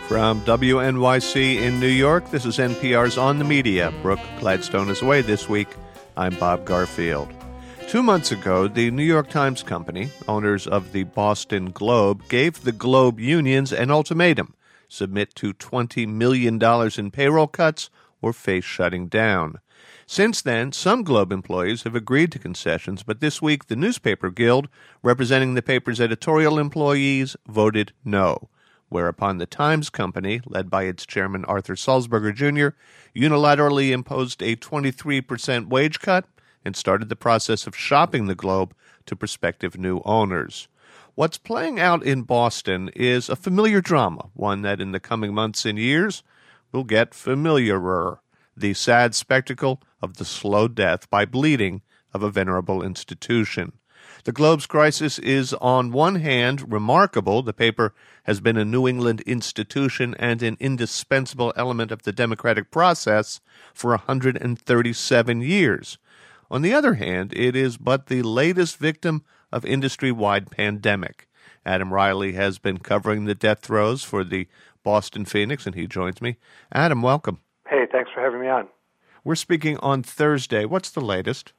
From WNYC in New York, this is NPR's On the Media. Brooke Gladstone is away this week. I'm Bob Garfield. 2 months ago, the New York Times Company, owners of the Boston Globe, gave the Globe unions an ultimatum: submit to $20 million in payroll cuts or face shutting down. Since then, some Globe employees have agreed to concessions, but this week the Newspaper Guild, representing the paper's editorial employees, voted no, whereupon the Times Company, led by its chairman Arthur Sulzberger Jr., unilaterally imposed a 23% wage cut and started the process of shopping the Globe to prospective new owners. What's playing out in Boston is a familiar drama, one that in the coming months and years will get familiarer: the sad spectacle of the slow death by bleeding of a venerable institution. The Globe's crisis is, on one hand, remarkable. The paper has been a New England institution and an indispensable element of the democratic process for 137 years. On the other hand, it is but the latest victim of industry-wide pandemic. Adam Riley has been covering the death throes for the Boston Phoenix, and he joins me. Adam, welcome. Hey, thanks for having me on. We're speaking on Thursday. What's the latest?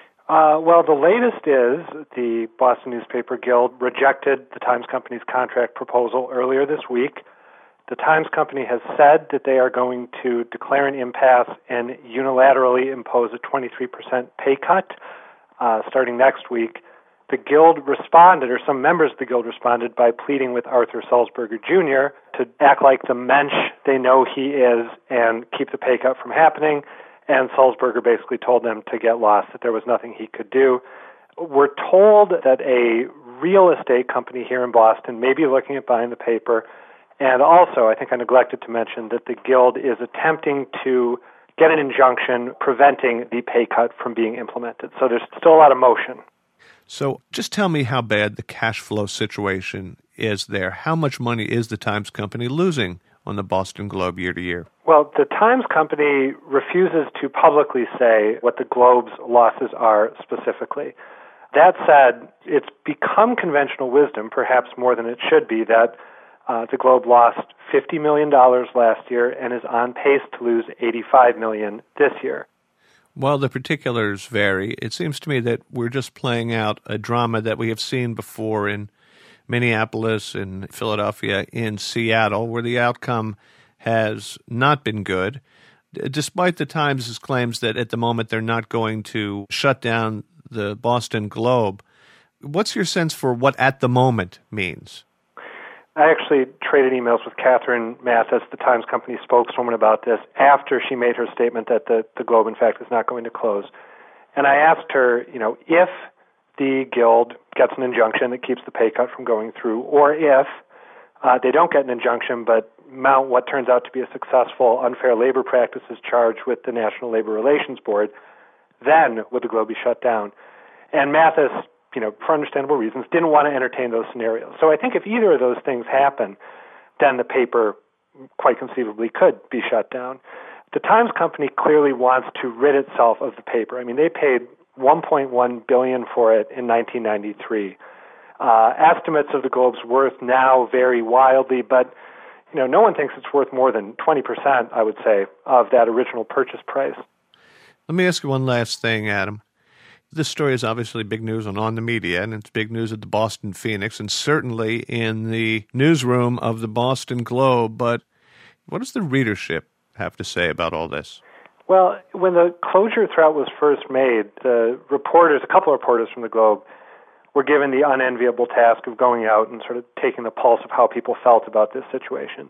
Well, the latest is the Boston Newspaper Guild rejected the Times Company's contract proposal earlier this week. The Times Company has said that they are going to declare an impasse and unilaterally impose a 23% pay cut starting next week. The Guild responded, or some members of the Guild responded, by pleading with Arthur Sulzberger Jr. to act like the mensch they know he is and keep the pay cut from happening. And Sulzberger basically told them to get lost, that there was nothing he could do. We're told that a real estate company here in Boston may be looking at buying the paper. And also, I think I neglected to mention that the Guild is attempting to get an injunction preventing the pay cut from being implemented. So there's still a lot of motion. So just tell me how bad the cash flow situation is there. How much money is the Times Company losing on the Boston Globe year to year? Well, the Times Company refuses to publicly say what the Globe's losses are specifically. That said, it's become conventional wisdom, perhaps more than it should be, that the Globe lost $50 million last year and is on pace to lose $85 million this year. Well, the particulars vary. It seems to me that we're just playing out a drama that we have seen before in Minneapolis, in Philadelphia, in Seattle, where the outcome has not been good. Despite the Times' claims that at the moment they're not going to shut down the Boston Globe, what's your sense for what at the moment means? I actually traded emails with Catherine Mathis, the Times Company spokeswoman, about this after she made her statement that the Globe, in fact, is not going to close. And I asked her, if the Guild gets an injunction that keeps the pay cut from going through, or if they don't get an injunction but mount what turns out to be a successful unfair labor practices charge with the National Labor Relations Board, then would the Globe be shut down? And Mathis, for understandable reasons, didn't want to entertain those scenarios. So I think if either of those things happen, then the paper quite conceivably could be shut down. The Times Company clearly wants to rid itself of the paper. I mean, they paid $1.1 billion for it in 1993. Estimates of the Globe's worth now vary wildly, but no one thinks it's worth more than 20%, I would say, of that original purchase price. Let me ask you one last thing, Adam. This story is obviously big news on the Media, and it's big news at the Boston Phoenix, and certainly in the newsroom of the Boston Globe. But what does the readership have to say about all this? Well, when the closure threat was first made, a couple of reporters from the Globe, were given the unenviable task of going out and sort of taking the pulse of how people felt about this situation.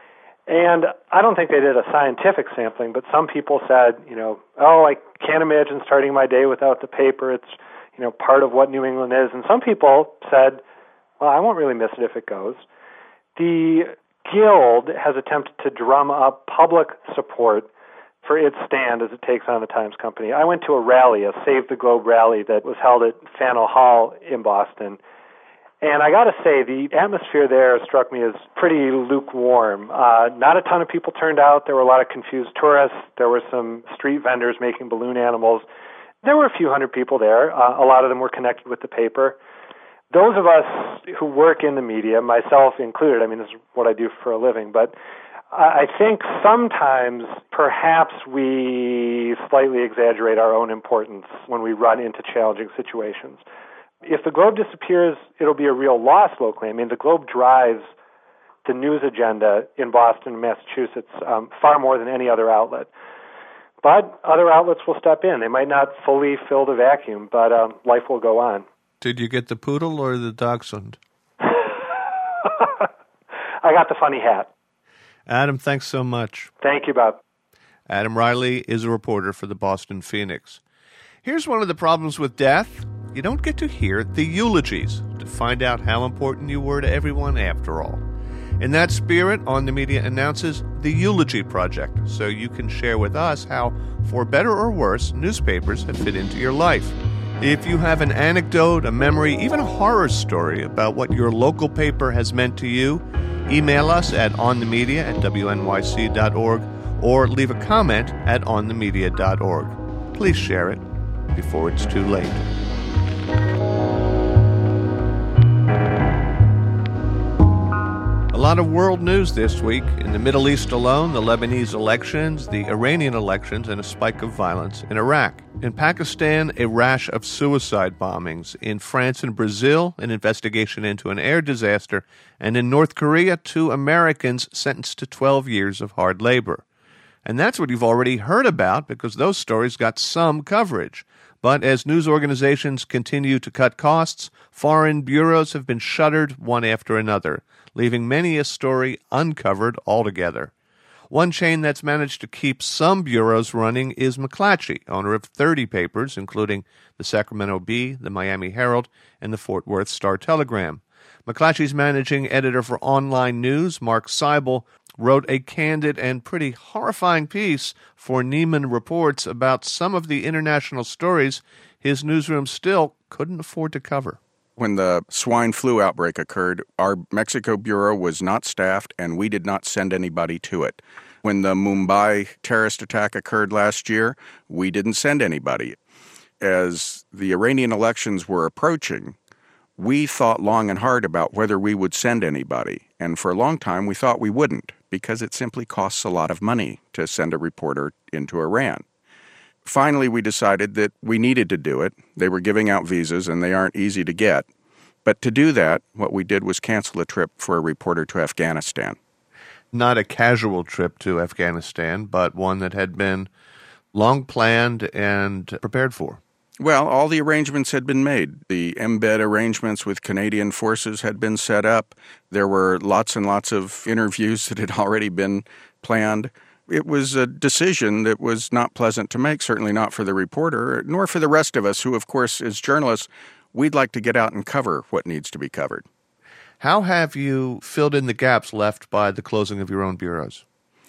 And I don't think they did a scientific sampling, but some people said, I can't imagine starting my day without the paper. It's, part of what New England is. And some people said, well, I won't really miss it if it goes. The Guild has attempted to drum up public support for its stand as it takes on the Times Company. I went to a rally, a Save the Globe rally that was held at Faneuil Hall in Boston. And I got to say, the atmosphere there struck me as pretty lukewarm. Not a ton of people turned out. There were a lot of confused tourists. There were some street vendors making balloon animals. There were a few hundred people there. A lot of them were connected with the paper. those of us who work in the media, myself included, I mean, this is what I do for a living, but I think sometimes perhaps we slightly exaggerate our own importance when we run into challenging situations. If the Globe disappears, it'll be a real loss locally. I mean, the Globe drives the news agenda in Boston and Massachusetts far more than any other outlet. But other outlets will step in. They might not fully fill the vacuum, but life will go on. Did you get the poodle or the dachshund? I got the funny hat. Adam, thanks so much. Thank you, Bob. Adam Riley is a reporter for the Boston Phoenix. Here's one of the problems with death. You don't get to hear the eulogies to find out how important you were to everyone after all. In that spirit, On the Media announces the Eulogy Project, so you can share with us how, for better or worse, newspapers have fit into your life. If you have an anecdote, a memory, even a horror story about what your local paper has meant to you, email us at onthemedia@wnyc.org or leave a comment at onthemedia.org. Please share it before it's too late. A lot of world news this week. In the Middle East alone, the Lebanese elections, the Iranian elections, and a spike of violence in Iraq. In Pakistan, a rash of suicide bombings. In France and Brazil, an investigation into an air disaster. And in North Korea, 2 Americans sentenced to 12 years of hard labor. And that's what you've already heard about because those stories got some coverage. But as news organizations continue to cut costs, foreign bureaus have been shuttered one after another, leaving many a story uncovered altogether. One chain that's managed to keep some bureaus running is McClatchy, owner of 30 papers, including the Sacramento Bee, the Miami Herald, and the Fort Worth Star-Telegram. McClatchy's managing editor for online news, Mark Seibel, wrote a candid and pretty horrifying piece for Neiman Reports about some of the international stories his newsroom still couldn't afford to cover. When the swine flu outbreak occurred, our Mexico bureau was not staffed, and we did not send anybody to it. When the Mumbai terrorist attack occurred last year, we didn't send anybody. As the Iranian elections were approaching, we thought long and hard about whether we would send anybody. And for a long time, we thought we wouldn't, because it simply costs a lot of money to send a reporter into Iran. Finally, we decided that we needed to do it. They were giving out visas, and they aren't easy to get. But to do that, what we did was cancel a trip for a reporter to Afghanistan. Not a casual trip to Afghanistan, but one that had been long planned and prepared for. Well, all the arrangements had been made. The embed arrangements with Canadian forces had been set up. There were lots and lots of interviews that had already been planned. It was a decision that was not pleasant to make, certainly not for the reporter, nor for the rest of us who, of course, as journalists, we'd like to get out and cover what needs to be covered. How have you filled in the gaps left by the closing of your own bureaus?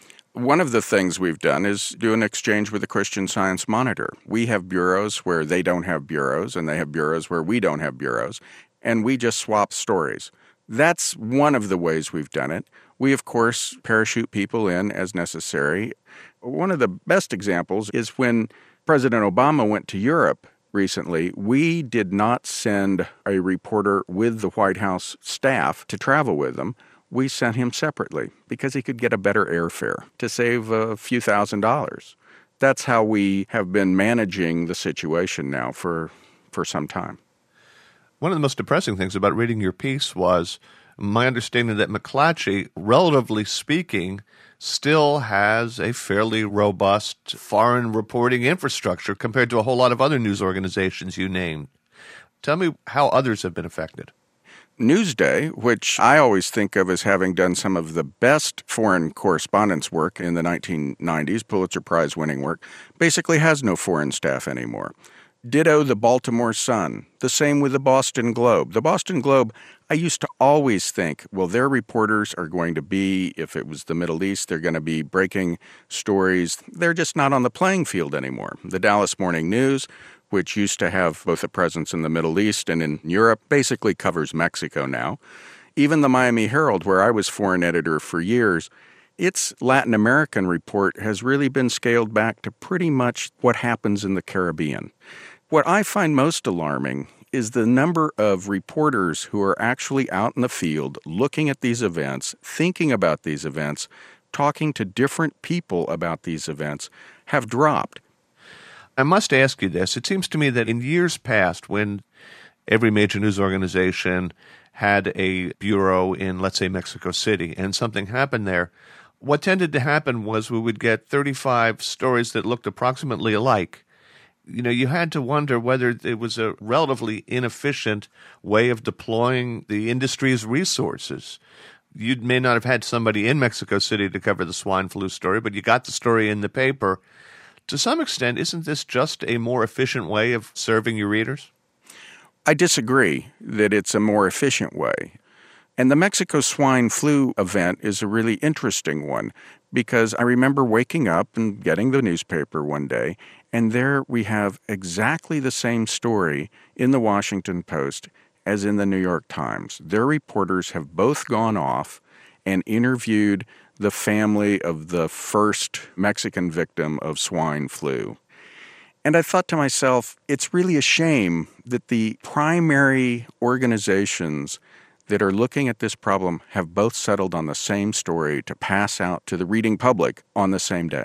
One of the things we've done is do an exchange with the Christian Science Monitor. We have bureaus where they don't have bureaus, and they have bureaus where we don't have bureaus, and we just swap stories. That's one of the ways we've done it. We, of course, parachute people in as necessary. One of the best examples is when President Obama went to Europe recently, we did not send a reporter with the White House staff to travel with them. We sent him separately because he could get a better airfare to save a few $1,000s. That's how we have been managing the situation now for some time. One of the most depressing things about reading your piece was my understanding that McClatchy, relatively speaking, still has a fairly robust foreign reporting infrastructure compared to a whole lot of other news organizations you named. Tell me how others have been affected. Newsday, which I always think of as having done some of the best foreign correspondence work in the 1990s, Pulitzer Prize winning work, basically has no foreign staff anymore. Ditto the Baltimore Sun. The same with the Boston Globe. The Boston Globe, I used to always think, well, their reporters are going to be, if it was the Middle East, they're going to be breaking stories. They're just not on the playing field anymore. The Dallas Morning News, which used to have both a presence in the Middle East and in Europe, basically covers Mexico now. Even the Miami Herald, where I was foreign editor for years, its Latin American report has really been scaled back to pretty much what happens in the Caribbean. What I find most alarming is the number of reporters who are actually out in the field looking at these events, thinking about these events, talking to different people about these events have dropped. I must ask you this. It seems to me that in years past, when every major news organization had a bureau in, let's say, Mexico City, and something happened there, what tended to happen was we would get 35 stories that looked approximately alike. You had to wonder whether it was a relatively inefficient way of deploying the industry's resources. You may not have had somebody in Mexico City to cover the swine flu story, but you got the story in the paper. To some extent, isn't this just a more efficient way of serving your readers? I disagree that it's a more efficient way. And the Mexico swine flu event is a really interesting one because I remember waking up and getting the newspaper one day, and there we have exactly the same story in the Washington Post as in the New York Times. Their reporters have both gone off and interviewed the family of the first Mexican victim of swine flu. And I thought to myself, it's really a shame that the primary organizations that are looking at this problem have both settled on the same story to pass out to the reading public on the same day.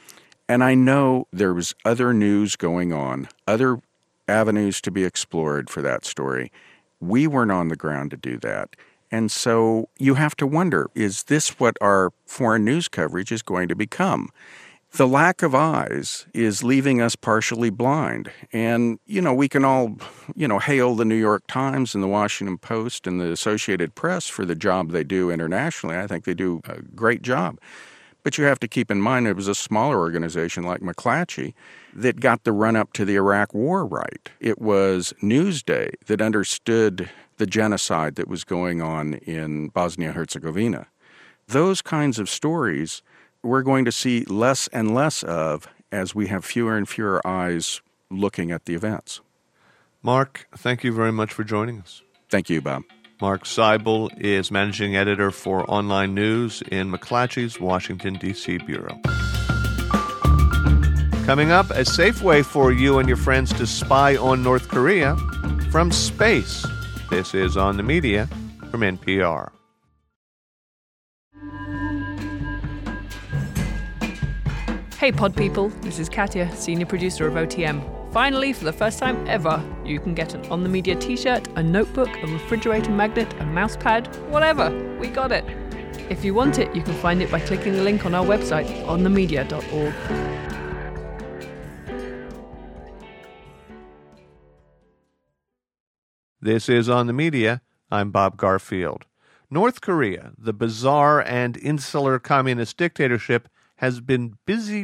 And I know there was other news going on, other avenues to be explored for that story. We weren't on the ground to do that. And so you have to wonder, is this what our foreign news coverage is going to become? The lack of eyes is leaving us partially blind. And, we can all, hail the New York Times and the Washington Post and the Associated Press for the job they do internationally. I think they do a great job. But you have to keep in mind it was a smaller organization like McClatchy that got the run-up to the Iraq War right. It was Newsday that understood the genocide that was going on in Bosnia-Herzegovina. Those kinds of stories we're going to see less and less of as we have fewer and fewer eyes looking at the events. Mark, thank you very much for joining us. Thank you, Bob. Mark Seibel is managing editor for online news in McClatchy's Washington, D.C. bureau. Coming up, a safe way for you and your friends to spy on North Korea from space. This is On the Media from NPR. Hey pod people, this is Katya, senior producer of OTM. Finally, for the first time ever, you can get an On the Media t-shirt, a notebook, a refrigerator magnet, a mouse pad, whatever. We got it. If you want it, you can find it by clicking the link on our website, onthemedia.org. This is On the Media. I'm Bob Garfield. North Korea, the bizarre and insular communist dictatorship, has been busy.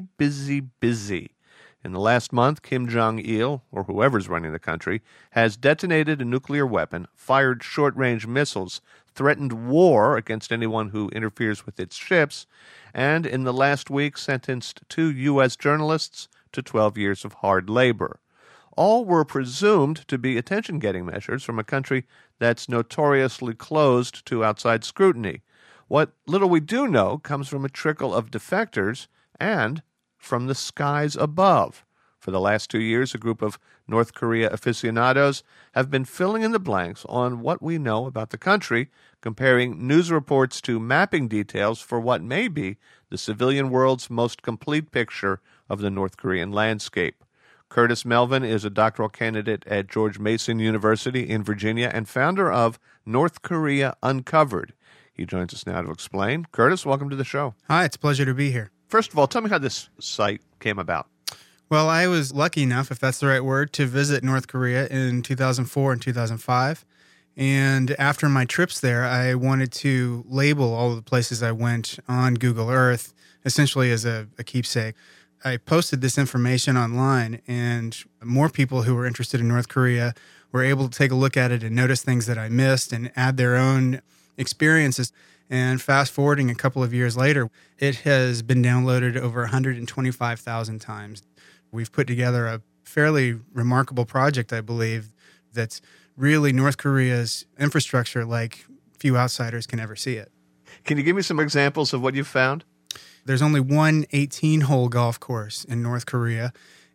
In the last month, Kim Jong-il, or whoever's running the country, has detonated a nuclear weapon, fired short-range missiles, threatened war against anyone who interferes with its ships, and in the last week sentenced 2 U.S. journalists to 12 years of hard labor. All were presumed to be attention-getting measures from a country that's notoriously closed to outside scrutiny. What little we do know comes from a trickle of defectors and from the skies above. For the last 2 years, a group of North Korea aficionados have been filling in the blanks on what we know about the country, comparing news reports to mapping details for what may be the civilian world's most complete picture of the North Korean landscape. Curtis Melvin is a doctoral candidate at George Mason University in Virginia and founder of North Korea Uncovered. He joins us now to explain. Curtis, welcome to the show. Hi, it's a pleasure to be here. First of all, tell me how this site came about. Well, I was lucky enough, if that's the right word, to visit North Korea in 2004 and 2005. And after my trips there, I wanted to label all of the places I went on Google Earth, essentially as a keepsake. I posted this information online, and more people who were interested in North Korea were able to take a look at it and notice things that I missed and add their own experiences. And fast forwarding a couple of years later, it has been downloaded over 125,000 times. We've put together a fairly remarkable project, I believe, that's really North Korea's infrastructure like few outsiders can ever see it. Can you give me some examples of what you've found? There's only one 18-hole golf course in North Korea,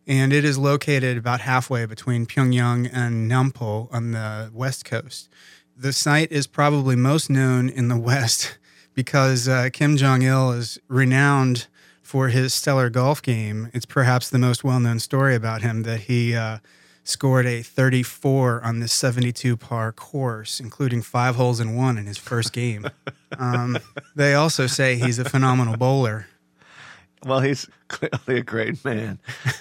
and it is located about halfway between Pyongyang and Nampo on the west coast. The site is probably most known in the West because Kim Jong-il is renowned for his stellar golf game. It's perhaps the most well-known story about him that he scored a 34 on this 72 par course, including 5 holes in one in his first game. They also say he's a phenomenal bowler. Well, he's clearly a great man.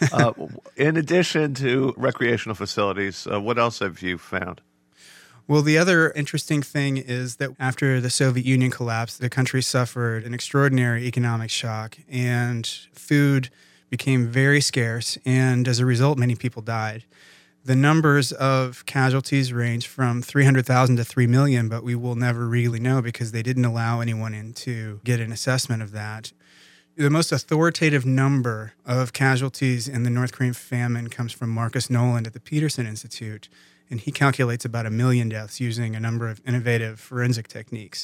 In addition to recreational facilities, what else have you found? Well, the other interesting thing is that after the Soviet Union collapsed, the country suffered an extraordinary economic shock, and food became very scarce, and as a result, many people died. The numbers of casualties range from 300,000 to 3 million, but we will never really know because they didn't allow anyone in to get an assessment of that. The most authoritative number of casualties in the North Korean famine comes from Marcus Noland at the Peterson Institute, and he calculates about 1 million deaths using a number of innovative forensic techniques.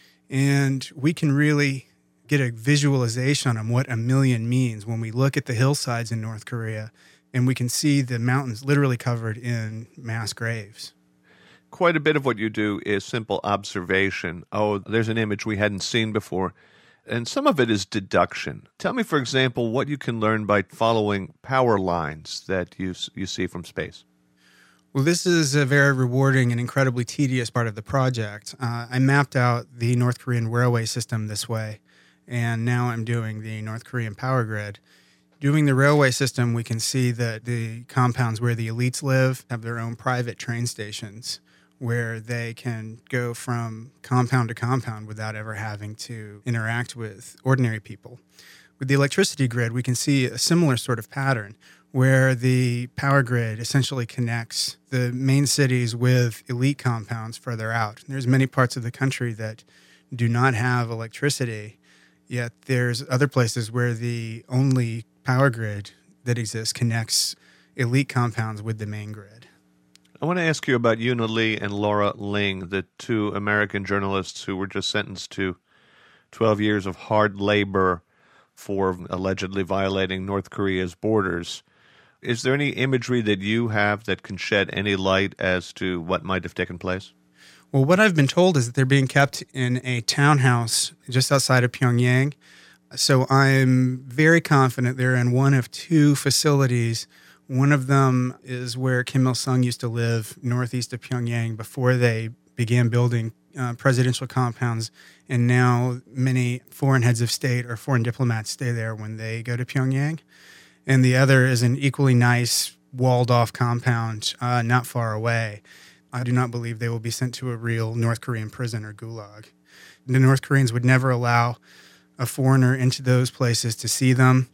And we can really get a visualization on what 1 million means when we look at the hillsides in North Korea, and we can see the mountains literally covered in mass graves. Quite a bit of what you do is simple observation. Oh, there's an image we hadn't seen before. And some of it is deduction. Tell me, for example, what you can learn by following power lines that you see from space. Well, this is a very rewarding and incredibly tedious part of the project. I mapped out the North Korean railway system this way, and now I'm doing the North Korean power grid. Doing the railway system, we can see that the compounds where the elites live have their own private train stations where they can go from compound to compound without ever having to interact with ordinary people. With the electricity grid, we can see a similar sort of pattern where the power grid essentially connects the main cities with elite compounds further out. There's many parts of the country that do not have electricity, yet there's other places where the only power grid that exists connects elite compounds with the main grid. I want to ask you about Yoona Lee and Laura Ling, the 2 American journalists who were just sentenced to 12 years of hard labor for allegedly violating North Korea's borders. Is there any imagery that you have that can shed any light as to what might have taken place? Well, what I've been told is that they're being kept in a townhouse just outside of Pyongyang. So I'm very confident they're in one of 2 facilities. One of them is where Kim Il-sung used to live, northeast of Pyongyang, before they began building presidential compounds. And now many foreign heads of state or foreign diplomats stay there when they go to Pyongyang. And the other is an equally nice walled-off compound not far away. I do not believe they will be sent to a real North Korean prison or gulag. The North Koreans would never allow a foreigner into those places to see them,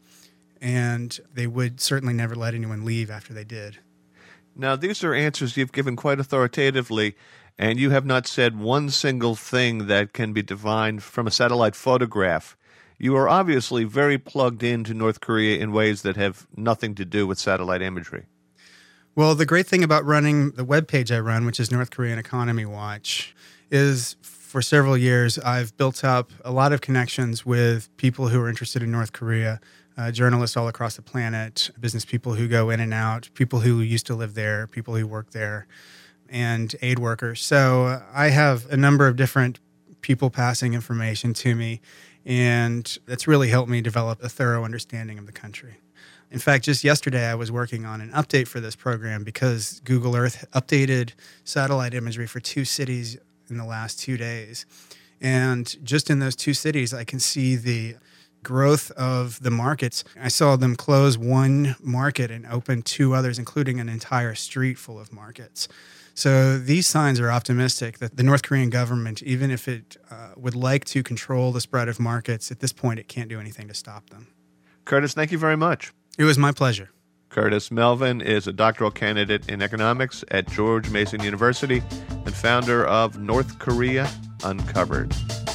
and they would certainly never let anyone leave after they did. Now, these are answers you've given quite authoritatively, and you have not said one single thing that can be divined from a satellite photograph. You are obviously very plugged into North Korea in ways that have nothing to do with satellite imagery. Well, the great thing about running the webpage I run, which is North Korean Economy Watch, is for several years I've built up a lot of connections with people who are interested in North Korea, journalists all across the planet, business people who go in and out, people who used to live there, people who work there, and aid workers. So I have a number of different people passing information to me, and that's really helped me develop a thorough understanding of the country. In fact, just yesterday I was working on an update for this program because Google Earth updated satellite imagery for 2 cities in the last 2 days. And just in those 2 cities, I can see the growth of the markets. I saw them close 1 market and open 2 others, including an entire street full of markets. So these signs are optimistic that the North Korean government, even if it would like to control the spread of markets, at this point it can't do anything to stop them. Curtis, thank you very much. It was my pleasure. Curtis Melvin is a doctoral candidate in economics at George Mason University and founder of North Korea Uncovered.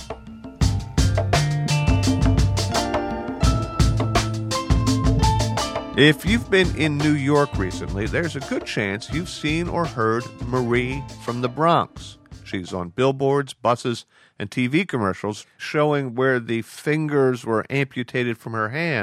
If you've been in New York recently, there's a good chance you've seen or heard Marie from the Bronx. She's on billboards, buses, and TV commercials showing where the fingers were amputated from her hand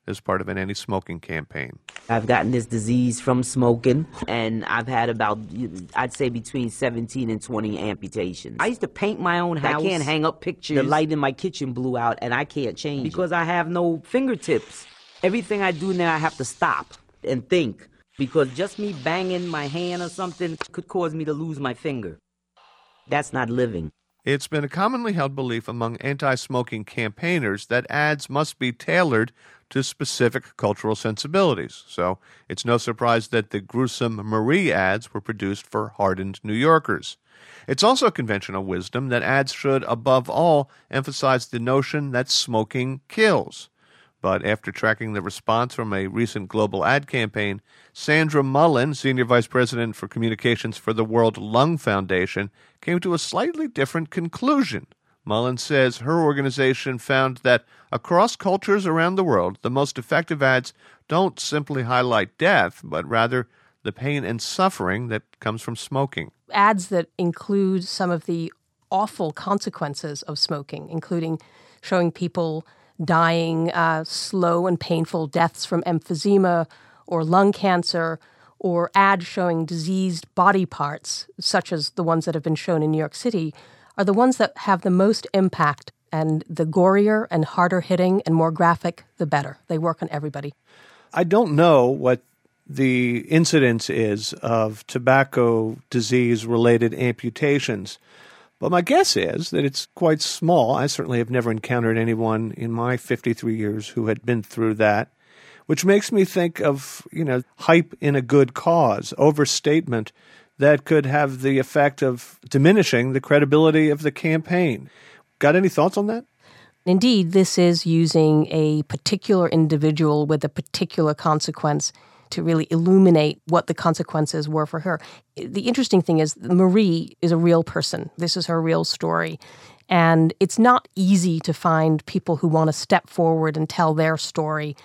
as part of an anti-smoking campaign. I've gotten this disease from smoking, and I've had about, I'd say, between 17 and 20 amputations. I used to paint my own house. I can't hang up pictures. The light in my kitchen blew out, and I can't change because I have no fingertips. Everything I do now, I have to stop and think, because just me banging my hand or something could cause me to lose my finger. That's not living. It's been a commonly held belief among anti-smoking campaigners that ads must be tailored to specific cultural sensibilities. So it's no surprise that the gruesome Marie ads were produced for hardened New Yorkers. It's also conventional wisdom that ads should, above all, emphasize the notion that smoking kills. But after tracking the response from a recent global ad campaign, Sandra Mullen, Senior Vice President for Communications for the World Lung Foundation, came to a slightly different conclusion. Mullen says her organization found that across cultures around the world, the most effective ads don't simply highlight death, but rather the pain and suffering that comes from smoking. Ads that include some of the awful consequences of smoking, including showing people dying slow and painful deaths from emphysema or lung cancer, or ads showing diseased body parts, such as the ones that have been shown in New York City, are the ones that have the most impact. And the gorier and harder hitting and more graphic, the better. They work on everybody. I don't know what the incidence is of tobacco disease-related amputations, but my guess is that it's quite small. I certainly have never encountered anyone in my 53 years who had been through that, which makes me think of, hype in a good cause, overstatement that could have the effect of diminishing the credibility of the campaign. Got any thoughts on that? Indeed, this is using a particular individual with a particular consequence to really illuminate what the consequences were for her. The interesting thing is Marie is a real person. This is her real story. And it's not easy to find people who want to step forward and tell their story.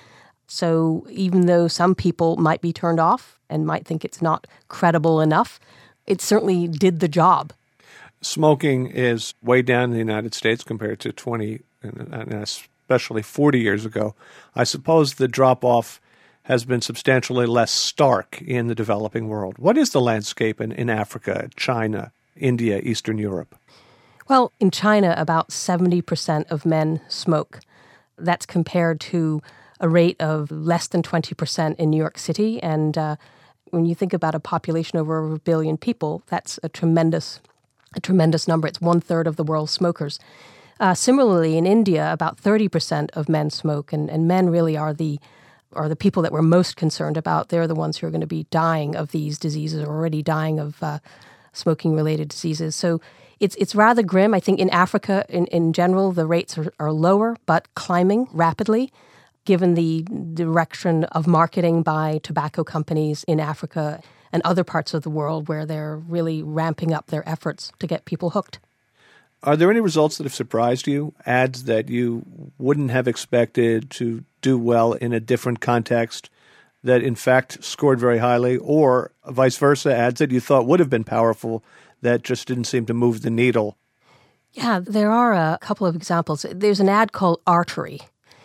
So even though some people might be turned off and might think it's not credible enough, it certainly did the job. Smoking is way down in the United States compared to 20, and especially 40 years ago. I suppose the drop-off has been substantially less stark in the developing world. What is the landscape in Africa, China, India, Eastern Europe? Well, in China, about 70% of men smoke. That's compared to a rate of less than 20% in New York City. And when you think about a population of over 1 billion people, that's a tremendous number. It's 1/3 of the world's smokers. Similarly, in India, about 30% of men smoke, and men really are the people that we're most concerned about. They're the ones who are going to be dying of these diseases, or already dying of smoking-related diseases. So it's rather grim. I think in Africa, in general, the rates are lower, but climbing rapidly, given the direction of marketing by tobacco companies in Africa and other parts of the world where they're really ramping up their efforts to get people hooked. Are there any results that have surprised you? Ads that you wouldn't have expected to do well in a different context that in fact scored very highly, or vice versa, ads that you thought would have been powerful that just didn't seem to move the needle? Yeah, there are a couple of examples. There's an ad called Artery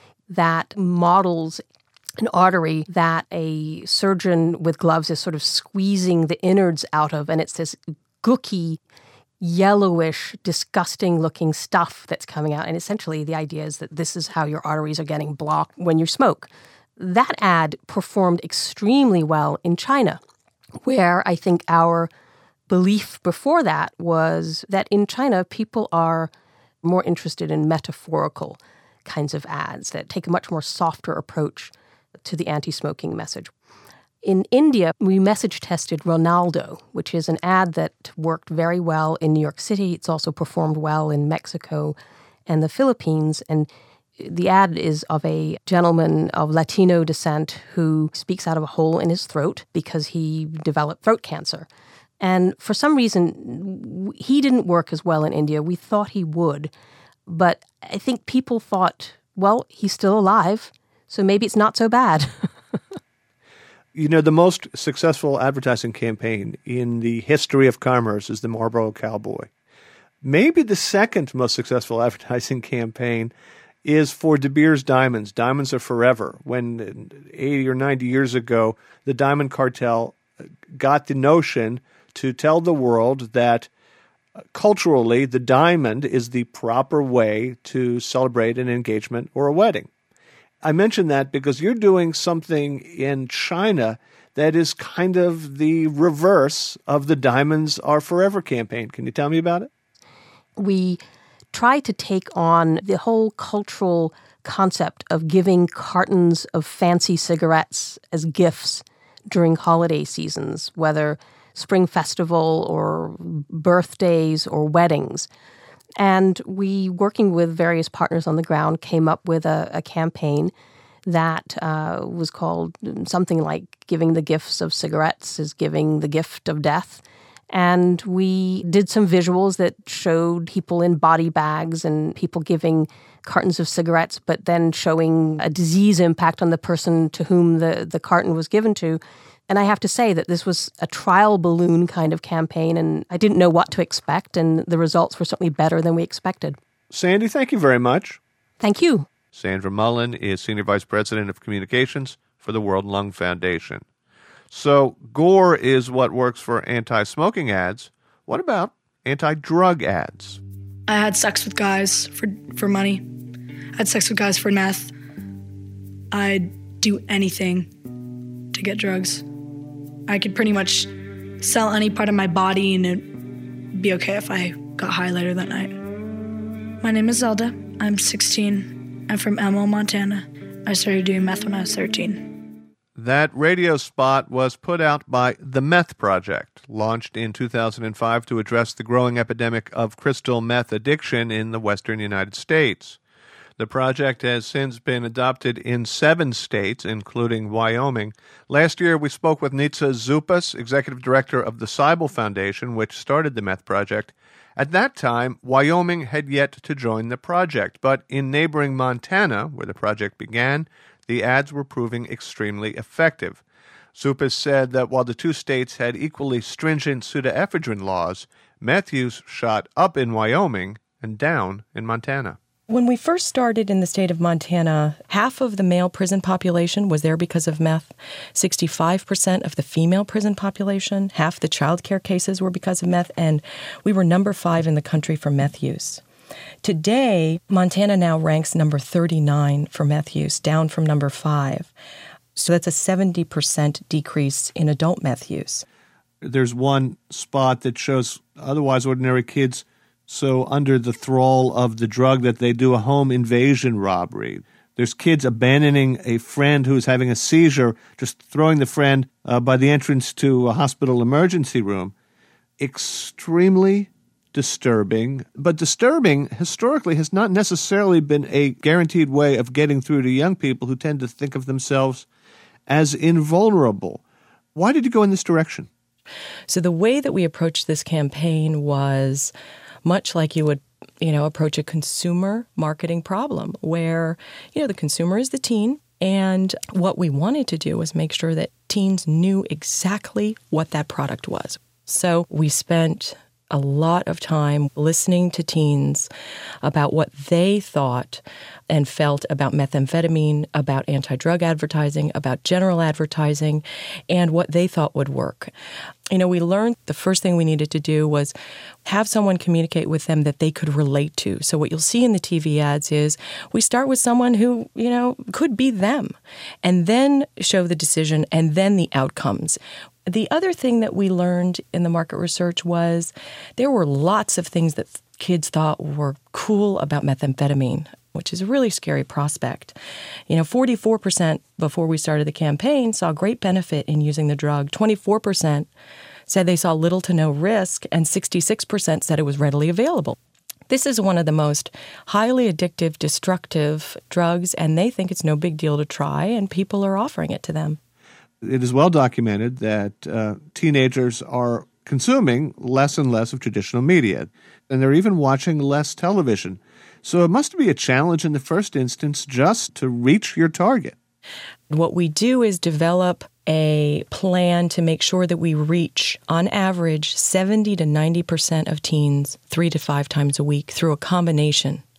that models an artery that a surgeon with gloves is sort of squeezing the innards out of, and it's this gooky, yellowish, disgusting-looking stuff that's coming out. And essentially the idea is that this is how your arteries are getting blocked when you smoke. That ad performed extremely well in China, where I think our belief before that was that in China, people are more interested in metaphorical kinds of ads that take a much more softer approach to the anti-smoking message. In India, we message tested Ronaldo, which is an ad that worked very well in New York City. It's also performed well in Mexico and the Philippines. And the ad is of a gentleman of Latino descent who speaks out of a hole in his throat because he developed throat cancer. And for some reason, he didn't work as well in India. We thought he would. But I think people thought, well, he's still alive, so maybe it's not so bad. The most successful advertising campaign in the history of commerce is the Marlboro Cowboy. Maybe the second most successful advertising campaign is for De Beers diamonds. Diamonds are forever. When 80 or 90 years ago, the diamond cartel got the notion to tell the world that culturally the diamond is the proper way to celebrate an engagement or a wedding. I mention that because you're doing something in China that is kind of the reverse of the Diamonds Are Forever campaign. Can you tell me about it? We try to take on the whole cultural concept of giving cartons of fancy cigarettes as gifts during holiday seasons, whether spring festival or birthdays or weddings. And we, working with various partners on the ground, came up with a campaign that was called something like Giving the Gifts of Cigarettes is Giving the Gift of Death. And we did some visuals that showed people in body bags and people giving cartons of cigarettes, but then showing a disease impact on the person to whom the carton was given to. And I have to say that this was a trial balloon kind of campaign, and I didn't know what to expect, and the results were certainly better than we expected. Sandy, thank you very much. Thank you. Sandra Mullen is Senior Vice President of Communications for the World Lung Foundation. So gore is what works for anti-smoking ads. What about anti-drug ads? I had sex with guys for money. I had sex with guys for meth. I'd do anything to get drugs. I could pretty much sell any part of my body and it'd be okay if I got high later that night. My name is Zelda. I'm 16. I'm from Elmo, Montana. I started doing meth when I was 13. That radio spot was put out by The Meth Project, launched in 2005 to address the growing epidemic of crystal meth addiction in the western United States. The project has since been adopted in 7 states, including Wyoming. Last year, we spoke with Nitza Zupas, executive director of the Seibel Foundation, which started the Meth Project. At that time, Wyoming had yet to join the project, but in neighboring Montana, where the project began, the ads were proving extremely effective. Zupas said that while the 2 states had equally stringent pseudoephedrine laws, meth use shot up in Wyoming and down in Montana. When we first started in the state of Montana, half of the male prison population was there because of meth, 65% of the female prison population, half the child care cases were because of meth, and we were number 5 in the country for meth use. Today, Montana now ranks number 39 for meth use, down from number 5. So that's a 70% decrease in adult meth use. There's one spot that shows otherwise ordinary kids so under the thrall of the drug that they do a home invasion robbery. There's kids abandoning a friend who's having a seizure, just throwing the friend by the entrance to a hospital emergency room. Extremely disturbing, but disturbing historically has not necessarily been a guaranteed way of getting through to young people who tend to think of themselves as invulnerable. Why did you go in this direction? So the way that we approached this campaign was much like you would, approach a consumer marketing problem where, the consumer is the teen. And what we wanted to do was make sure that teens knew exactly what that product was. So we spent a lot of time listening to teens about what they thought and felt about methamphetamine, about anti-drug advertising, about general advertising, and what they thought would work. We learned the first thing we needed to do was have someone communicate with them that they could relate to. So what you'll see in the TV ads is we start with someone who, could be them, and then show the decision and then the outcomes. The other thing that we learned in the market research was there were lots of things that kids thought were cool about methamphetamine, which is a really scary prospect. 44% before we started the campaign saw great benefit in using the drug. 24% said they saw little to no risk, and 66% said it was readily available. This is one of the most highly addictive, destructive drugs, and they think it's no big deal to try, and people are offering it to them. It is well documented that teenagers are consuming less and less of traditional media, and they're even watching less television. So it must be a challenge in the first instance just to reach your target. What we do is develop a plan to make sure that we reach, on average, 70 to 90% of teens 3 to 5 times a week through a combination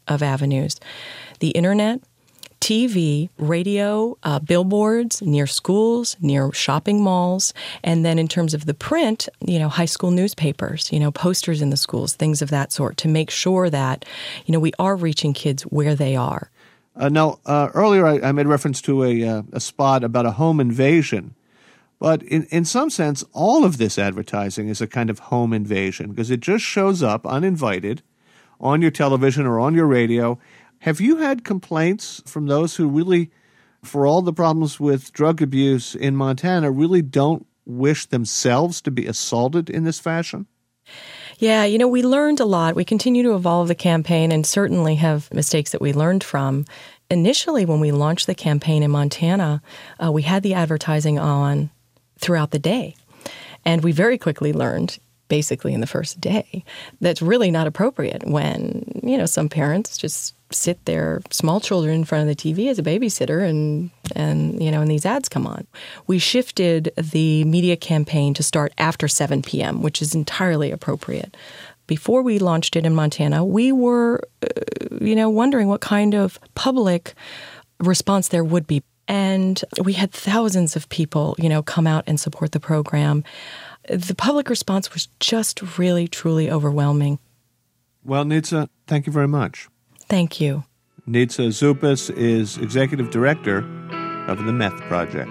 of avenues. The internet, TV, radio, billboards near schools, near shopping malls, and then in terms of the print, high school newspapers, posters in the schools, things of that sort, to make sure that, we are reaching kids where they are. Now, earlier I made reference to a spot about a home invasion, but in some sense, all of this advertising is a kind of home invasion because it just shows up uninvited on your television or on your radio. Have you had complaints from those who really, for all the problems with drug abuse in Montana, really don't wish themselves to be assaulted in this fashion? Yeah, we learned a lot. We continue to evolve the campaign and certainly have mistakes that we learned from. Initially, when we launched the campaign in Montana, we had the advertising on throughout the day. And we very quickly learned, basically in the first day, that's really not appropriate when, some parents just sit their small children in front of the TV as a babysitter and these ads come on. We shifted the media campaign to start after 7 p.m., which is entirely appropriate. Before we launched it in Montana, we were, wondering what kind of public response there would be. And we had thousands of people, come out and support the program. The public response was just really, truly overwhelming. Well, Nitza, thank you very much. Thank you. Nitza Zupas is Executive Director of the Meth Project.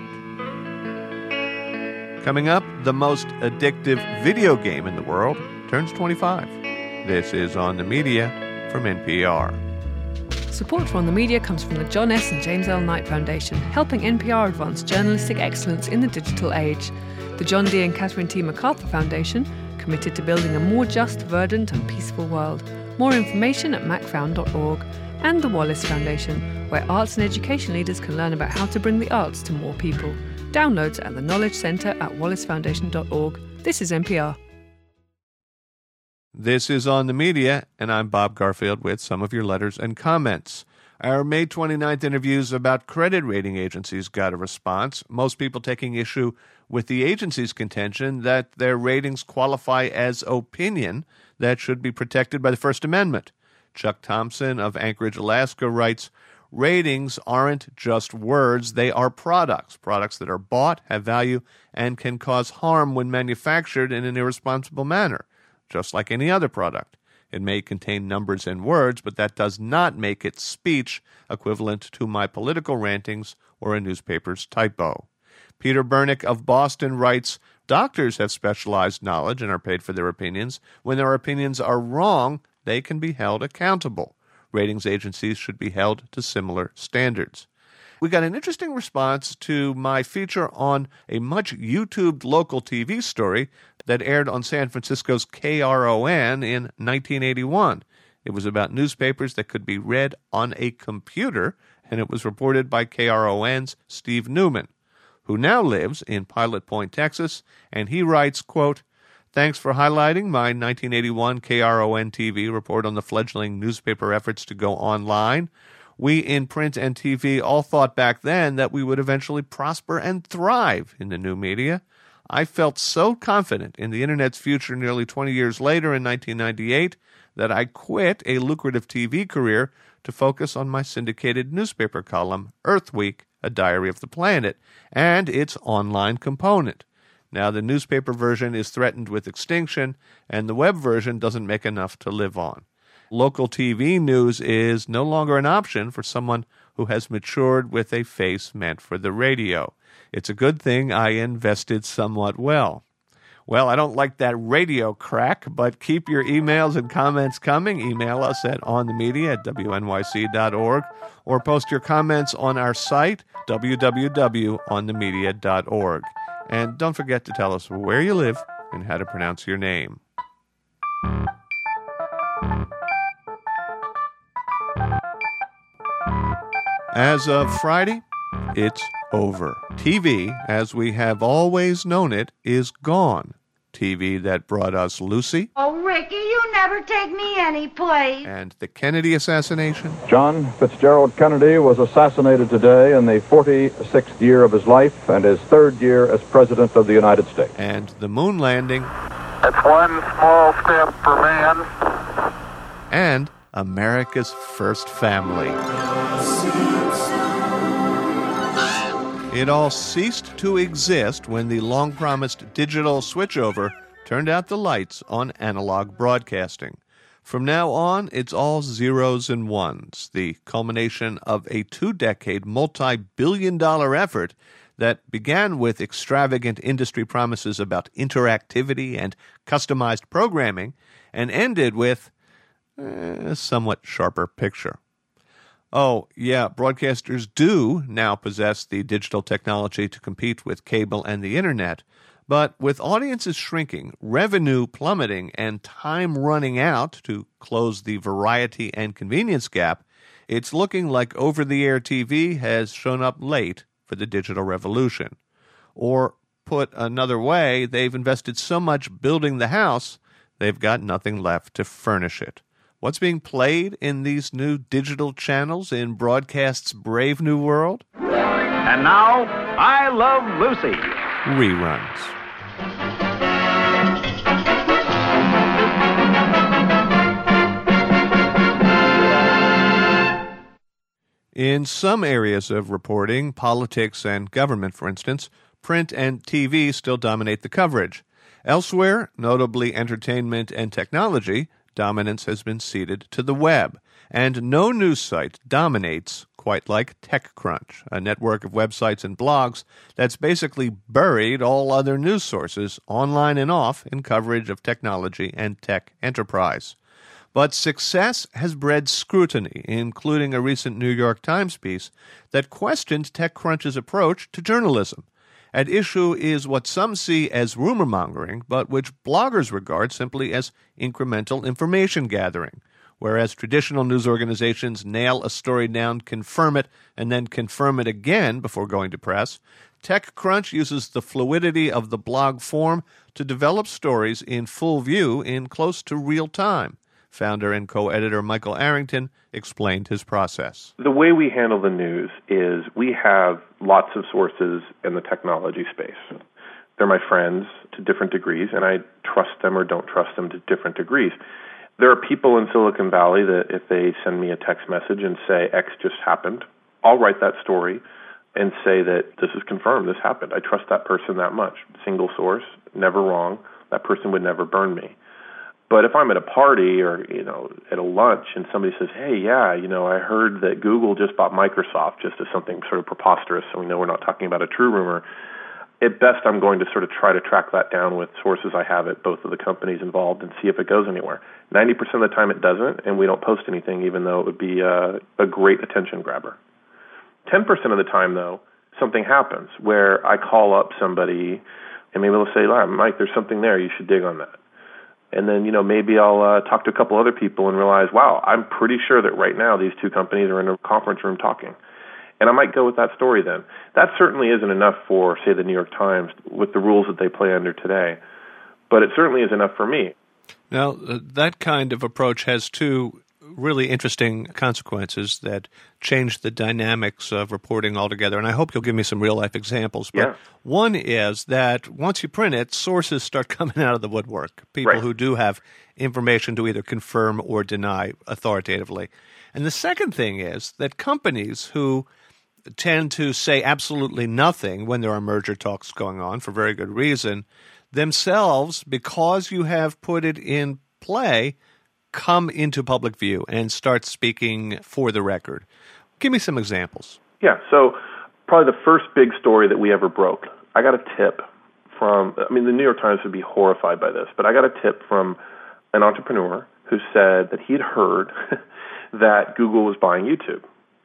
Coming up, the most addictive video game in the world turns 25. This is On the Media from NPR. Support for On the Media comes from the John S. and James L. Knight Foundation, helping NPR advance journalistic excellence in the digital age. The John D. and Catherine T. MacArthur Foundation, committed to building a more just, verdant and peaceful world. More information at macfound.org. And the Wallace Foundation, where arts and education leaders can learn about how to bring the arts to more people. Downloads at the Knowledge Center at wallacefoundation.org. This is NPR. This is On the Media, and I'm Bob Garfield with some of your letters and comments. Our May 29th interviews about credit rating agencies got a response, most people taking issue with the agency's contention that their ratings qualify as opinion that should be protected by the First Amendment. Chuck Thompson of Anchorage, Alaska writes, ratings aren't just words, they are products that are bought, have value, and can cause harm when manufactured in an irresponsible manner, just like any other product. It may contain numbers and words, but that does not make it speech equivalent to my political rantings or a newspaper's typo. Peter Bernick of Boston writes, doctors have specialized knowledge and are paid for their opinions. When their opinions are wrong, they can be held accountable. Ratings agencies should be held to similar standards. We got an interesting response to my feature on a much YouTubed local TV story that aired on San Francisco's KRON in 1981. It was about newspapers that could be read on a computer, and it was reported by KRON's Steve Newman, who now lives in Pilot Point, Texas, and he writes, quote, thanks for highlighting my 1981 KRON TV report on the fledgling newspaper efforts to go online. We in print and TV all thought back then that we would eventually prosper and thrive in the new media. I felt so confident in the Internet's future nearly 20 years later in 1998 that I quit a lucrative TV career to focus on my syndicated newspaper column, Earth Week, A Diary of the Planet, and its online component. Now the newspaper version is threatened with extinction, and the web version doesn't make enough to live on. Local TV news is no longer an option for someone who has matured with a face meant for the radio. It's a good thing I invested somewhat well. Well, I don't like that radio crack, but keep your emails and comments coming. Email us at onthemedia@wnyc.org or post your comments on our site, www.onthemedia.org. And don't forget to tell us where you live and how to pronounce your name. As of Friday, it's over. TV, as we have always known it, is gone. TV that brought us Lucy. Oh, Ricky, you never take me any place. And the Kennedy assassination. John Fitzgerald Kennedy was assassinated today in the 46th year of his life and his third year as President of the United States. And the moon landing. It's one small step for man. And America's first family. It all ceased to exist when the long-promised digital switchover turned out the lights on analog broadcasting. From now on, it's all zeros and ones, the culmination of a 2-decade, multi-billion-dollar effort that began with extravagant industry promises about interactivity and customized programming and ended with a somewhat sharper picture. Oh, yeah, broadcasters do now possess the digital technology to compete with cable and the internet, but with audiences shrinking, revenue plummeting, and time running out to close the variety and convenience gap, it's looking like over-the-air TV has shown up late for the digital revolution. Or, put another way, they've invested so much building the house, they've got nothing left to furnish it. What's being played in these new digital channels in broadcast's brave new world? And now, I Love Lucy. Reruns. In some areas of reporting, politics and government, for instance, print and TV still dominate the coverage. Elsewhere, notably entertainment and technology, dominance has been ceded to the web. And no news site dominates quite like TechCrunch, a network of websites and blogs that's basically buried all other news sources, online and off, in coverage of technology and tech enterprise. But success has bred scrutiny, including a recent New York Times piece that questioned TechCrunch's approach to journalism. At issue is what some see as rumor-mongering, but which bloggers regard simply as incremental information gathering. Whereas traditional news organizations nail a story down, confirm it, and then confirm it again before going to press, TechCrunch uses the fluidity of the blog form to develop stories in full view in close to real time. Founder and co-editor Michael Arrington explained his process. The way we handle the news is we have lots of sources in the technology space. They're my friends to different degrees, and I trust them or don't trust them to different degrees. There are people in Silicon Valley that if they send me a text message and say X just happened, I'll write that story and say that this is confirmed, this happened. I trust that person that much. Single source, never wrong. That person would never burn me. But if I'm at a party or, at a lunch and somebody says, hey, yeah, I heard that Google just bought Microsoft, just as something sort of preposterous, so we know we're not talking about a true rumor, at best I'm going to sort of try to track that down with sources I have at both of the companies involved and see if it goes anywhere. 90% of the time it doesn't, and we don't post anything, even though it would be a great attention grabber. 10% of the time, though, something happens where I call up somebody and maybe they'll say, Mike, there's something there, you should dig on that. And then, maybe I'll talk to a couple other people and realize, wow, I'm pretty sure that right now these two companies are in a conference room talking. And I might go with that story then. That certainly isn't enough for, say, the New York Times with the rules that they play under today. But it certainly is enough for me. Now, that kind of approach has two really interesting consequences that change the dynamics of reporting altogether. And I hope you'll give me some real-life examples. But yeah. One is that once you print it, sources start coming out of the woodwork, people right. who do have information to either confirm or deny authoritatively. And the second thing is that companies who tend to say absolutely nothing when there are merger talks going on for very good reason, themselves, because you have put it in play, come into public view and start speaking for the record. Give me some examples. Yeah, so probably the first big story that we ever broke, I got a tip from, the New York Times would be horrified by this, but I got a tip from an entrepreneur who said that he'd heard that Google was buying YouTube.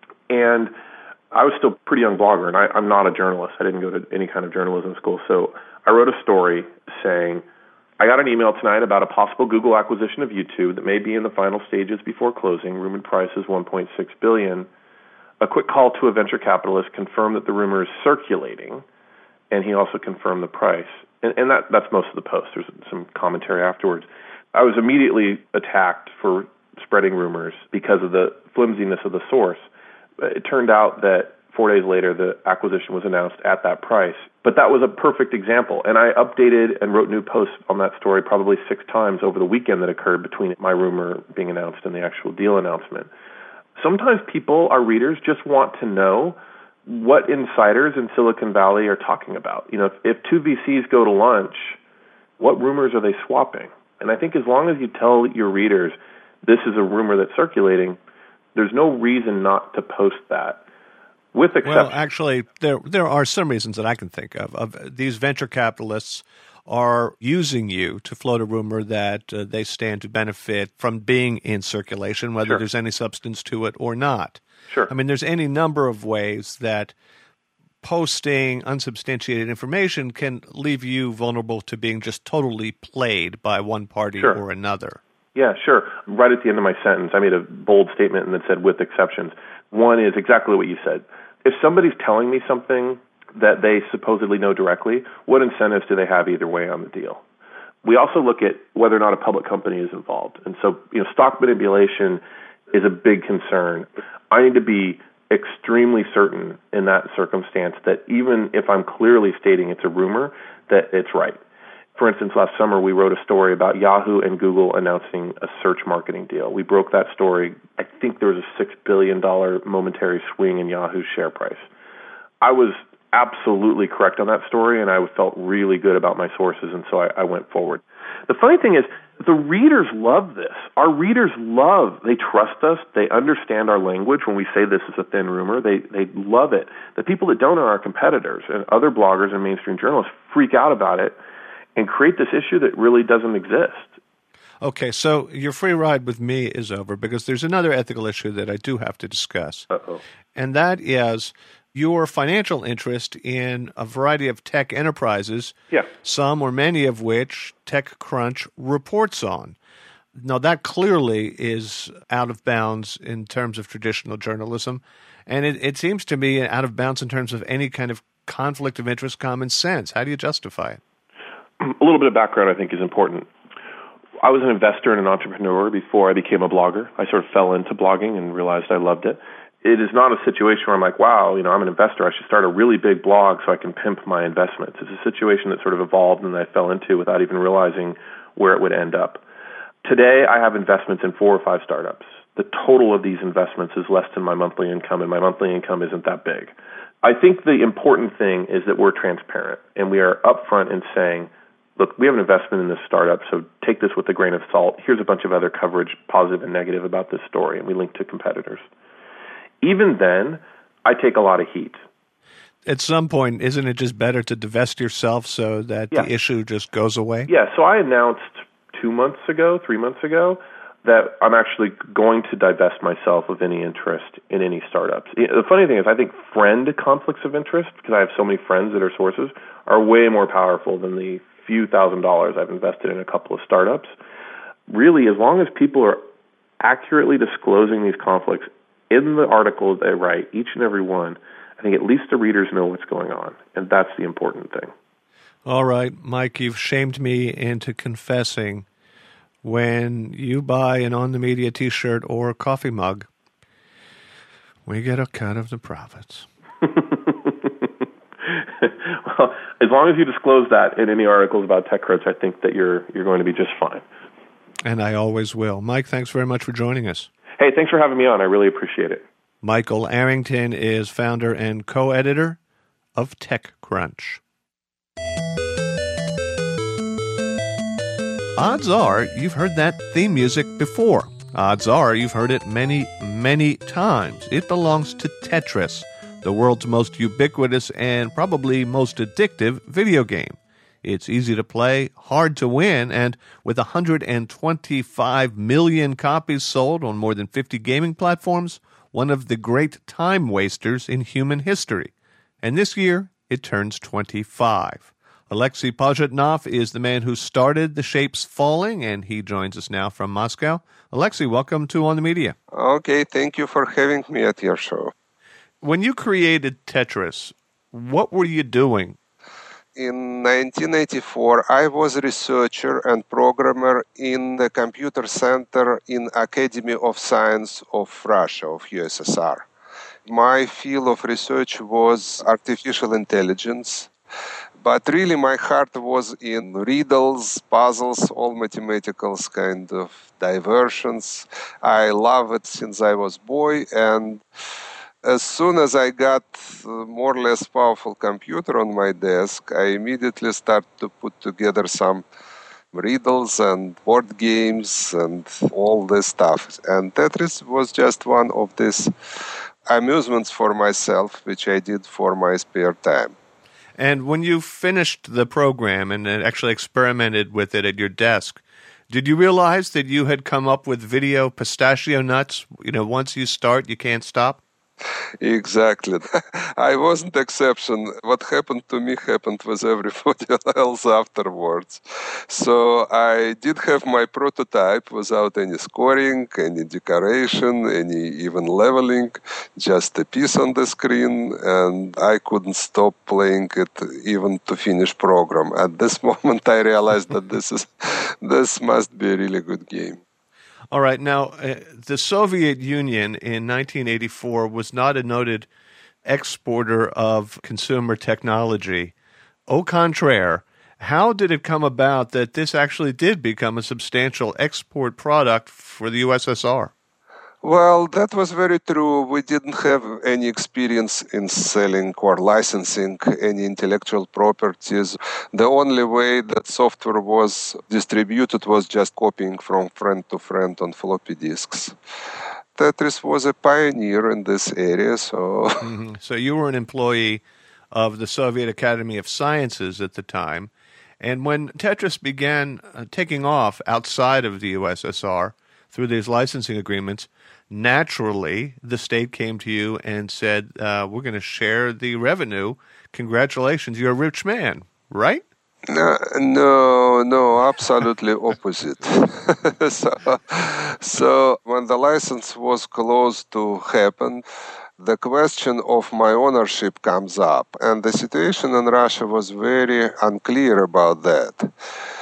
And I was still a pretty young blogger, and I'm not a journalist. I didn't go to any kind of journalism school. So I wrote a story saying, I got an email tonight about a possible Google acquisition of YouTube that may be in the final stages before closing. Rumored price is $1.6 billion. A quick call to a venture capitalist confirmed that the rumor is circulating, and he also confirmed the price. And that's most of the post. There's some commentary afterwards. I was immediately attacked for spreading rumors because of the flimsiness of the source. It turned out that 4 days later, the acquisition was announced at that price. But that was a perfect example. And I updated and wrote new posts on that story probably 6 times over the weekend that occurred between my rumor being announced and the actual deal announcement. Sometimes people, our readers, just want to know what insiders in Silicon Valley are talking about. You know, if two VCs go to lunch, what rumors are they swapping? And I think as long as you tell your readers this is a rumor that's circulating, there's no reason not to post that. With exception. Well, actually, there are some reasons that I can think of. These venture capitalists are using you to float a rumor that they stand to benefit from being in circulation, whether there's any substance to it or not. Sure. I mean, there's any number of ways that posting unsubstantiated information can leave you vulnerable to being just totally played by one party or another. Yeah, sure. Right at the end of my sentence, I made a bold statement and then said with exceptions. One is exactly what you said. If somebody's telling me something that they supposedly know directly, what incentives do they have either way on the deal? We also look at whether or not a public company is involved. And so, stock manipulation is a big concern. I need to be extremely certain in that circumstance that even if I'm clearly stating it's a rumor, that it's right. For instance, last summer we wrote a story about Yahoo and Google announcing a search marketing deal. We broke that story. I think there was a $6 billion momentary swing in Yahoo's share price. I was absolutely correct on that story, and I felt really good about my sources, and so I went forward. The funny thing is, the readers love this. Our readers they trust us. They understand our language when we say this is a thin rumor. They love it. The people that don't are our competitors, and other bloggers and mainstream journalists freak out about it and create this issue that really doesn't exist. Okay, so your free ride with me is over because there's another ethical issue that I do have to discuss. Uh-oh. And that is your financial interest in a variety of tech enterprises, some or many of which TechCrunch reports on. Now, that clearly is out of bounds in terms of traditional journalism, and it seems to me out of bounds in terms of any kind of conflict of interest, common sense. How do you justify it? A little bit of background, I think, is important. I was an investor and an entrepreneur before I became a blogger. I sort of fell into blogging and realized I loved it. It is not a situation where I'm like, wow, I'm an investor. I should start a really big blog so I can pimp my investments. It's a situation that sort of evolved and I fell into without even realizing where it would end up. Today, I have investments in 4 or 5 startups. The total of these investments is less than my monthly income, and my monthly income isn't that big. I think the important thing is that we're transparent, and we are upfront in saying, look, we have an investment in this startup, so take this with a grain of salt. Here's a bunch of other coverage, positive and negative, about this story, and we link to competitors. Even then, I take a lot of heat. At some point, isn't it just better to divest yourself so that the issue just goes away? Yeah, so I announced 3 months ago, that I'm actually going to divest myself of any interest in any startups. The funny thing is, I think friend conflicts of interest, because I have so many friends that are sources, are way more powerful than the few $1,000s I've invested in a couple of startups. Really, as long as people are accurately disclosing these conflicts in the articles they write, each and every one, I think at least the readers know what's going on, and that's the important thing. All right, Mike, you've shamed me into confessing. When you buy an On the Media T-shirt or a coffee mug, we get a cut of the profits. Well, as long as you disclose that in any articles about TechCrunch, I think that you're going to be just fine. And I always will. Mike, thanks very much for joining us. Hey, thanks for having me on. I really appreciate it. Michael Arrington is founder and co-editor of TechCrunch. Odds are you've heard that theme music before. Odds are you've heard it many, many times. It belongs to Tetris, the world's most ubiquitous and probably most addictive video game. It's easy to play, hard to win, and with 125 million copies sold on more than 50 gaming platforms, one of the great time wasters in human history. And this year, it turns 25. Alexei Pajitnov is the man who started The Shapes Falling, and he joins us now from Moscow. Alexei, welcome to On the Media. Okay, thank you for having me at your show. When you created Tetris, what were you doing? In 1984, I was a researcher and programmer in the computer center in Academy of Science of Russia, of USSR. My field of research was artificial intelligence. But really, my heart was in riddles, puzzles, all mathematical kind of diversions. I love it since I was boy, and as soon as I got a more or less powerful computer on my desk, I immediately started to put together some riddles and board games and all this stuff. And Tetris was just one of these amusements for myself, which I did for my spare time. And when you finished the program and actually experimented with it at your desk, did you realize that you had come up with video pistachio nuts? You know, once you start, you can't stop? Exactly. I wasn't the exception. What happened to me happened with everybody else afterwards. So I did have my prototype without any scoring, any decoration, any even leveling, just a piece on the screen, and I couldn't stop playing it even to finish program. At this moment, I realized that this must be a really good game. All right. Now, the Soviet Union in 1984 was not a noted exporter of consumer technology. Au contraire, how did it come about that this actually did become a substantial export product for the USSR? Well, that was very true. We didn't have any experience in selling or licensing any intellectual properties. The only way that software was distributed was just copying from friend to friend on floppy disks. Tetris was a pioneer in this area, so... Mm-hmm. So you were an employee of the Soviet Academy of Sciences at the time, and when Tetris began taking off outside of the USSR through these licensing agreements, naturally, the state came to you and said, we're going to share the revenue. Congratulations, you're a rich man, right? No, absolutely opposite. So when the license was close to happen, the question of my ownership comes up. And the situation in Russia was very unclear about that.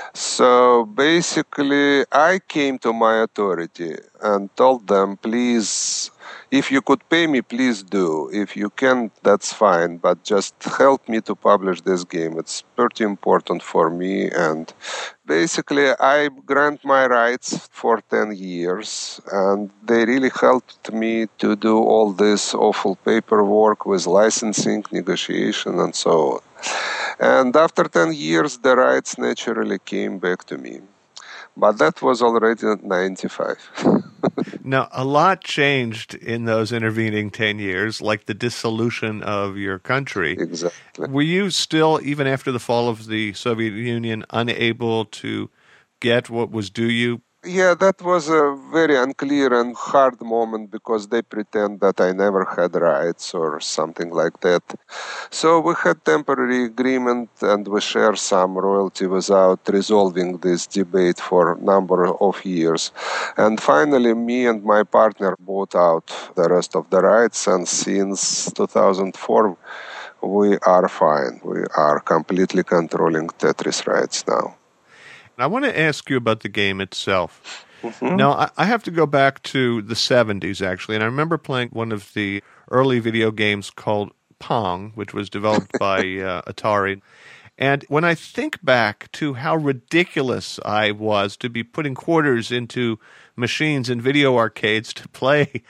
So basically, I came to my authority and told them, please, if you could pay me, please do. If you can't, that's fine, but just help me to publish this game. It's pretty important for me. And basically, I grant my rights for 10 years, and they really helped me to do all this awful paperwork with licensing, negotiation, and so on. And after 10 years, the rights naturally came back to me. But that was already in 1995. Now, a lot changed in those intervening 10 years, like the dissolution of your country. Exactly. Were you still, even after the fall of the Soviet Union, unable to get what was due you? Yeah, that was a very unclear and hard moment because they pretend that I never had rights or something like that. So we had temporary agreement and we share some royalty without resolving this debate for a number of years. And finally, me and my partner bought out the rest of the rights, and since 2004, we are fine. We are completely controlling Tetris rights now. I want to ask you about the game itself. Mm-hmm. Now, I have to go back to the 70s, actually, and I remember playing one of the early video games called Pong, which was developed by Atari. And when I think back to how ridiculous I was to be putting quarters into machines in video arcades to play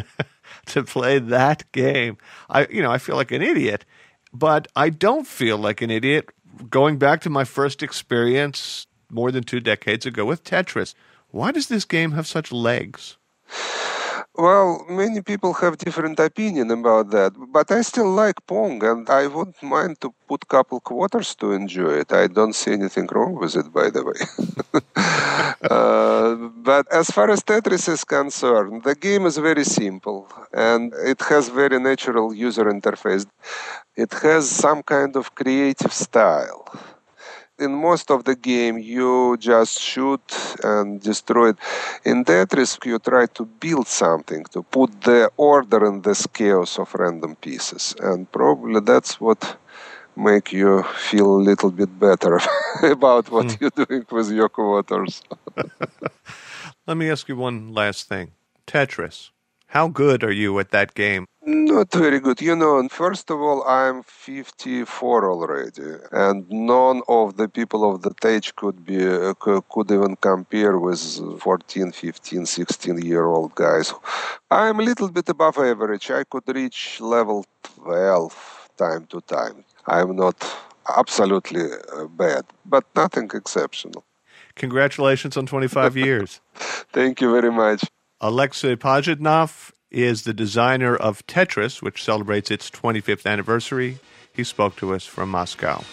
to play that game, I feel like an idiot. But I don't feel like an idiot going back to my first experience more than 2 decades ago with Tetris. Why does this game have such legs? Well, many people have different opinion about that, but I still like Pong, and I wouldn't mind to put a couple quarters to enjoy it. I don't see anything wrong with it, by the way. But as far as Tetris is concerned, the game is very simple, and it has very natural user interface. It has some kind of creative style. In most of the game, you just shoot and destroy it. In Tetris, you try to build something, to put the order in this chaos of random pieces. And probably that's what makes you feel a little bit better about what you're doing with your quarters. Let me ask you one last thing. Tetris. How good are you at that game? Not very good. First of all, I'm 54 already, and none of the people of that age could even compare with 14, 15, 16-year-old guys. I'm a little bit above average. I could reach level 12 time to time. I'm not absolutely bad, but nothing exceptional. Congratulations on 25 years. Thank you very much. Alexei Pajitnov is the designer of Tetris, which celebrates its 25th anniversary. He spoke to us from Moscow.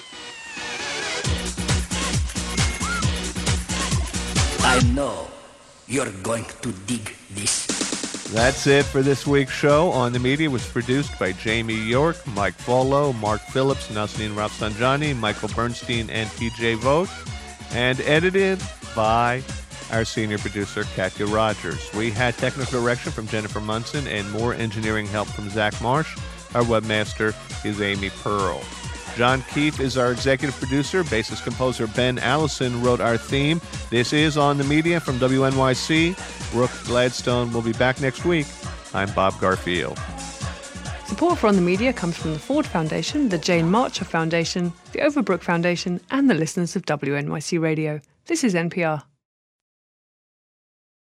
I know you're going to dig this. That's it for this week's show. On the Media was produced by Jamie York, Mike Follo, Mark Phillips, Nazanin Rafsanjani, Michael Bernstein, and TJ Vogt, and edited by our senior producer, Katya Rogers. We had technical direction from Jennifer Munson and more engineering help from Zach Marsh. Our webmaster is Amy Pearl. John Keefe is our executive producer. Bassist composer Ben Allison wrote our theme. This is On the Media from WNYC. Brooke Gladstone will be back next week. I'm Bob Garfield. Support for On the Media comes from the Ford Foundation, the Jane Marcher Foundation, the Overbrook Foundation, and the listeners of WNYC Radio. This is NPR.